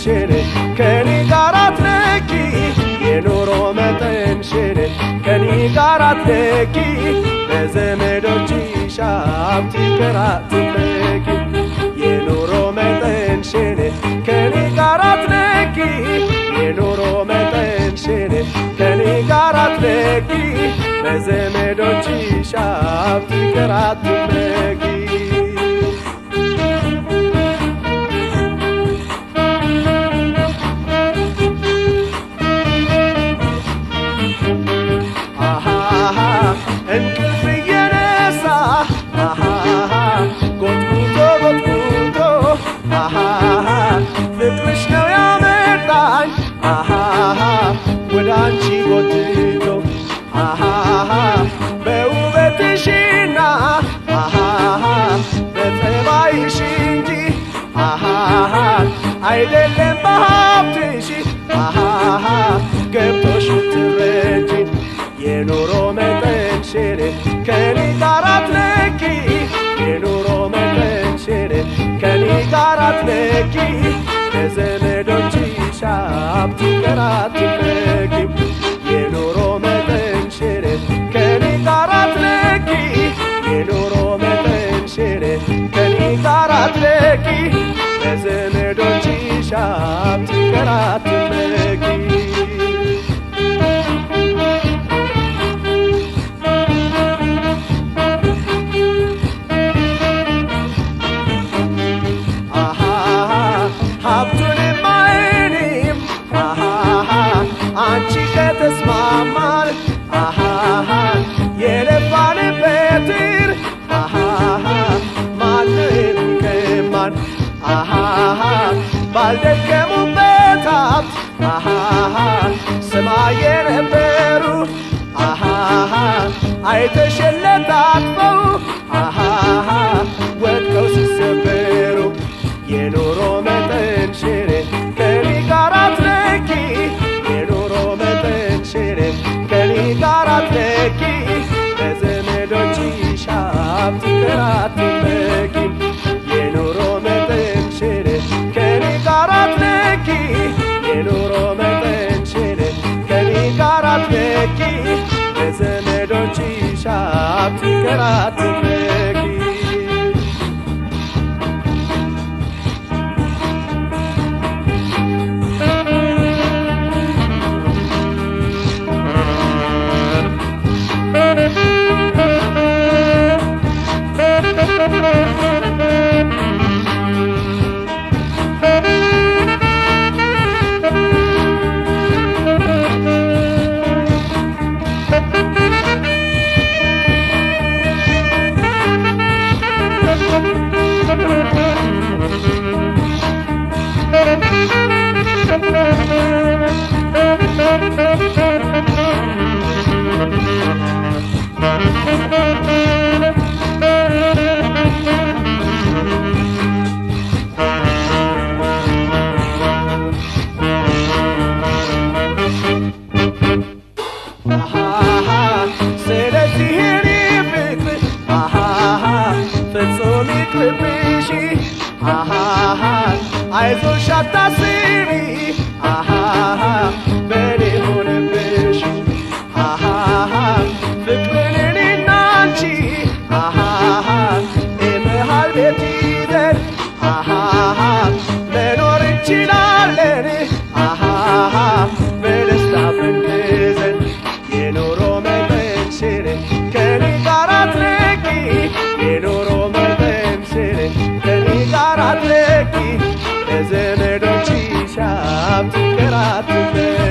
መጠንሽን ከኔ ጋር አትለኪ የኑሮ መጠንሽን ከኔ ጋር አትለኪ በዘመዶችሽ ሀብት ይቅር አትበቂ የኑሮ መጠንሽን ከኔ ጋር አትለኪ የኑሮ መጠንሽን ከኔ ጋር አትለኪ በዘመዶችሽ ሀብት ይቅር አትበቂ እንቅልፍ እየነሳ ጎትጉቶ ፍቅርሽ ነው ያመጣኝ ወደ አንቺ ጎትቶ በውበትሽና በጸባይሽ እንጂ አይደለም በሀብትሽ ገብቶሽ ትረጂ የኑሮ መጠንሽን ከኔ ጋር አትለኪ የኑሮ መጠንሽን ከኔ ጋር አትለኪ በዘመዶችሽ ሀብት ይቅር አትበቂ የኑሮ መጠንሽን ከኔ ጋር አትለኪ የኑሮ መጠንሽን ከኔ ጋር አትለኪ በዘመዶችሽ ሀብት ይቅር አትበቂ ሀብቱንም አይኔም አንቺ ከተስማማን የለፋንበትን ማነው የሚቀማን ባልደከሙበት ሀብት ስማ የነበሩ አይተሸለታጥፈው ወድቀው ሲሰበሩ የኑሮ መጠንሽን ከኔ ጋር አትለኪ የኑሮ መጠንሽን ከኔ ጋር አትለኪ በዘመዶችሽ ሀብት ይቅር አትበቂ የኑሮ መጠንሽን ከኔ ጋር አትለኪ የኑሮ መጠንሽን ከኔ ጋር አትለኪ በዘመዶችሽ ሀብት ይቅር አትበቂ ስለዚህ እኔ ፍቅር ፍጹም ይቅርብሽ አይዞሽ አታስቢ በኔ ሆነብሽ ፍቅርን እኔና አንቺ የመሃል ቤት ይዘን መኖር እንችላለን በደስታ ፈንድዘን የኑሮ መጠንሽን ከኔ ጋር አትለኪ የኑሮ መጠንሽን ከኔ ጋር አትለኪ በዘመዶችሽ ሀብት ይቅር አትበቂ